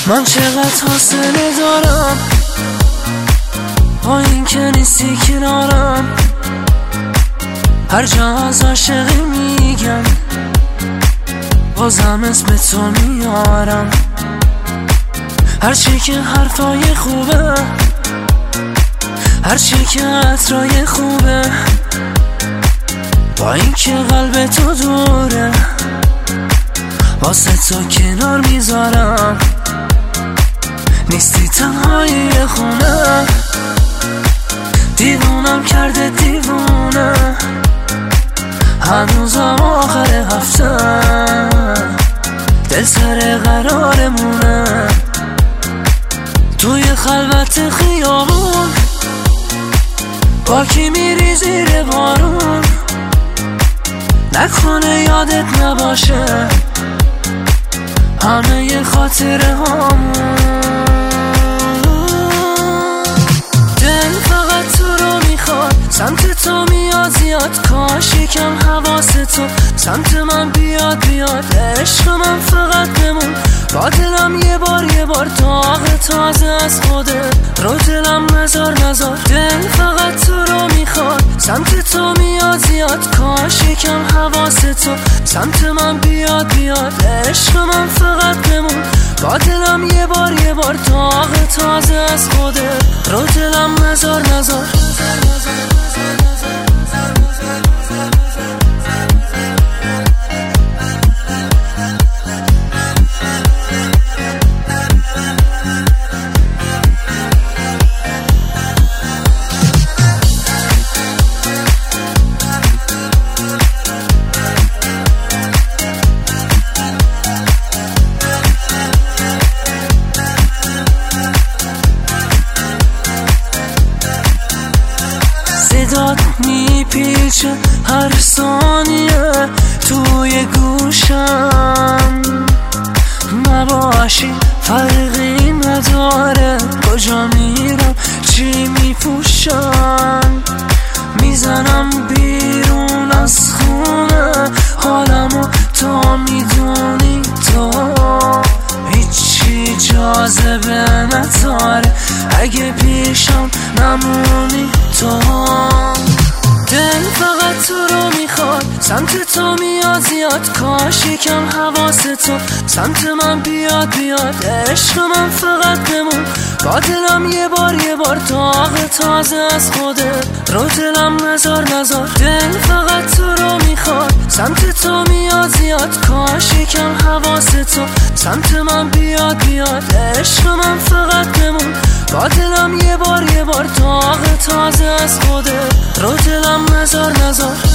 من چقدر حوصله دارم با این که نیستی کنارم، هر جا از عاشقی میگم بازم اسم تو میارم. هرچی که حرفای خوبه، هرچی که عطرای خوبه، با این که قلب تو دوره واسه تو کنار میذارم. نیستی تنهایی خونه، دیوونم کرده دیوونه، هنوزم آخر هفته دل سر قرارمونه. توی خلوت خیابون با کی میری زیر بارون، نکنه یادت نباشه همه ی خاطره هامون. دل فقط تو رو میخواد، سمت تو میاد زیاد، کاش یکم حواس تو سمت من بیاد. عشق من فقط بمون با دلم یه بار داغ تازه از خوده رو دلم نزار. دل فقط تو رو میخواد، سمت تو میاد زیاد، کاش یکم حواس تو سمت من بیاد. عشق من فقط بمون با دلم یه بار داغ تازه از خوده رو دلم نزار. صدات میپیچه هر ثانیه توی گوشم، نباشی فرقی نداره کجا میرم چی میپوشم. میزنم بیرون از خونه حالمو تا میدونی تو، هیچی جاذبه نداره اگه پیشم نمونی تو. دل فقط تو رو میخواد، سمت تو میاد زیاد، کاش یکم حواس تو سمت من بیاد. عشق من فقط بمون با دلم یه بار داغ تازه از خوده رو دلم نزار. دل فقط تو رو میخواد، سمت تو میاد زیاد، کاش یکم حواس تو سمت من بیاد. عشق من فقط بمون با دلم یه بار داغ تازه از خوده رو دلم نزار.